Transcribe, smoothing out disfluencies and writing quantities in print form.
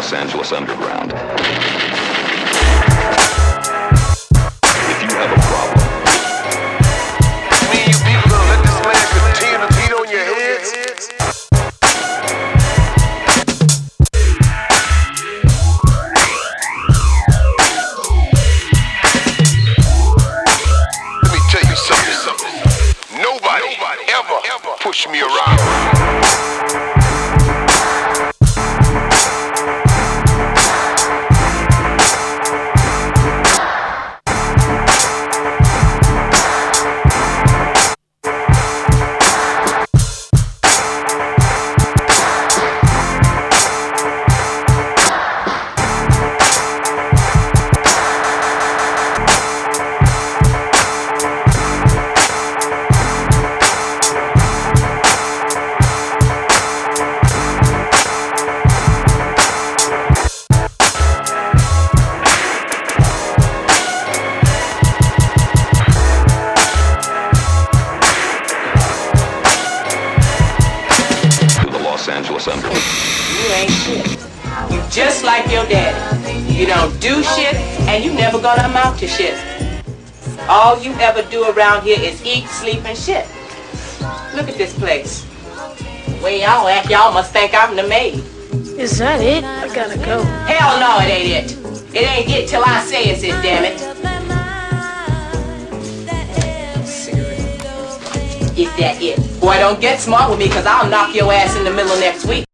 Los Angeles Underground. If you have a problem, me and you people gonna let this man continue to beat on your heads? Let me tell you something. Nobody ever push me around. Los Angeles Underground. You ain't shit. You just like your daddy. You don't do shit, and you never gonna amount to shit. All you ever do around here is eat, sleep, and shit. Look at this place. The way y'all act, y'all must think I'm the maid. Is that it? I gotta go. Hell no, it ain't it. It ain't it till I say it's it, damn it. Is that it? Boy, don't get smart with me, cause I'll knock your ass in the middle of next week.